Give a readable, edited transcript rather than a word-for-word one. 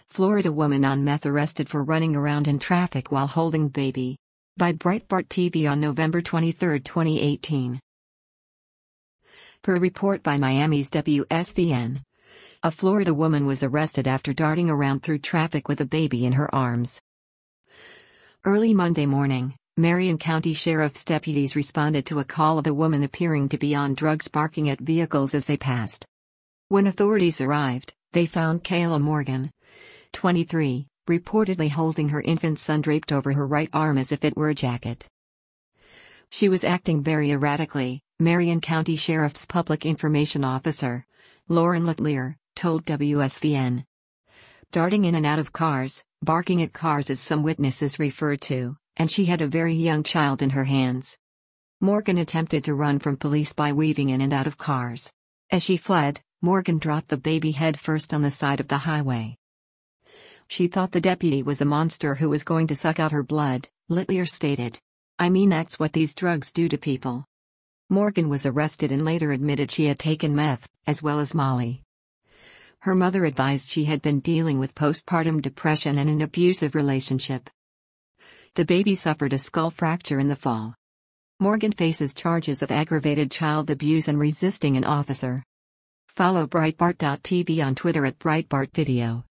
Florida woman on meth arrested for running around in traffic while holding baby. By Breitbart TV on November 23, 2018. Per report by Miami's WSVN. A Florida woman was arrested after darting around through traffic with a baby in her arms. Early Monday morning, Marion County Sheriff's deputies responded to a call of a woman appearing to be on drugs barking at vehicles as they passed. When authorities arrived, they found Kayla Morgan, 23, reportedly holding her infant son draped over her right arm as if it were a jacket. She was acting very erratically, Marion County Sheriff's Public Information Officer, Lauren Letelier, told WSVN. Darting in and out of cars, barking at cars as some witnesses referred to, and she had a very young child in her hands. Morgan attempted to run from police by weaving in and out of cars. As she fled, Morgan dropped the baby head first on the side of the highway. She thought the deputy was a monster who was going to suck out her blood, Letelier stated. I mean, that's what these drugs do to people. Morgan was arrested and later admitted she had taken meth, as well as Molly. Her mother advised she had been dealing with postpartum depression and an abusive relationship. The baby suffered a skull fracture in the fall. Morgan faces charges of aggravated child abuse and resisting an officer. Follow Breitbart.tv on Twitter at Breitbart Video.